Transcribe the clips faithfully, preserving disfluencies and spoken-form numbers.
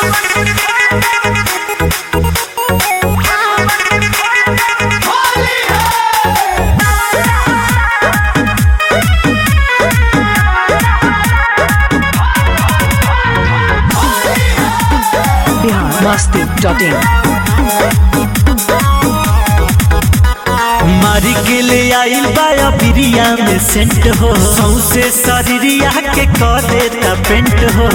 मस्ती dot इन। मारी के ले आइल बाया बिरिया में सेंट हो, सौसे शरीरिया के कर देता पेंट हो।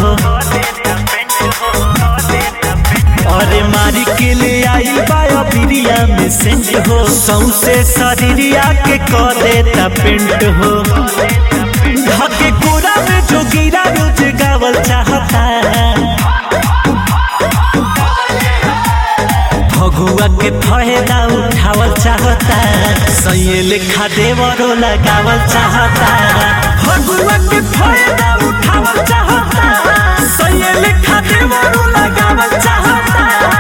अरे मारी के ले आइल बाया बिरिया में सेंट हो, सौसे शरीरिया के कर देता पेंट हो। धके कोरा में जो गिरा रोज गावल चाहता, भगुआ के फायदा उठावल चाहता, सही लेखा देवरो लगावल चाहता। भगुआ के फायदा उठावल चाहता, सही लेखा देवरो लगावल चाहता।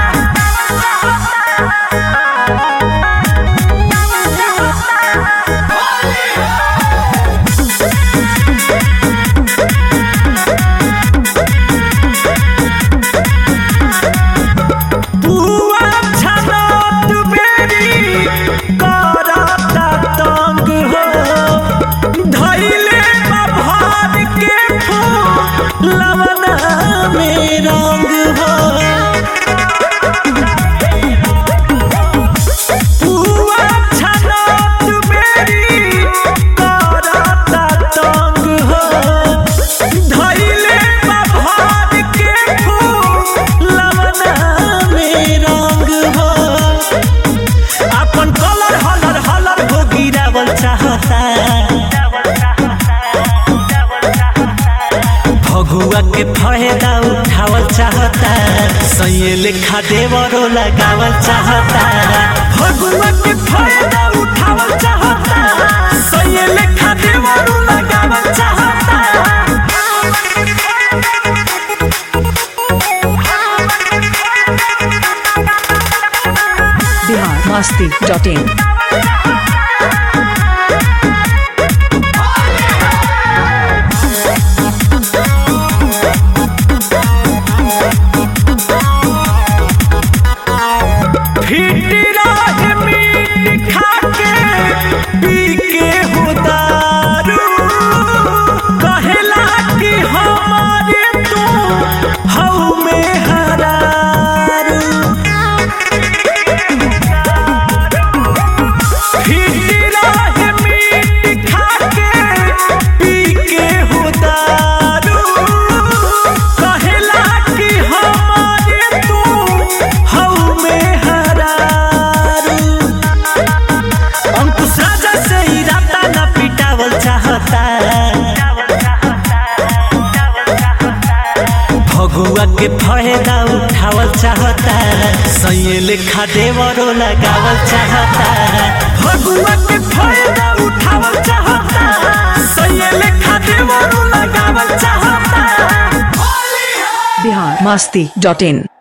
भगुआ के फायदा उठावल चाहता, सही लेखा देवरो लगावल चाहता। भगुआ के फायदा उठावल चाहता, सही लेखा देवरो लगावल चाहता। Bihar Masti dot in. भगुआ के फायदा उठावल चाहता, सही लेखा देवरो लगावल चाहता। भगुआ के फायदा उठावल चाहता, सही लेखा देवरो लगावल चाहता। बिहार मस्ती डॉट इन।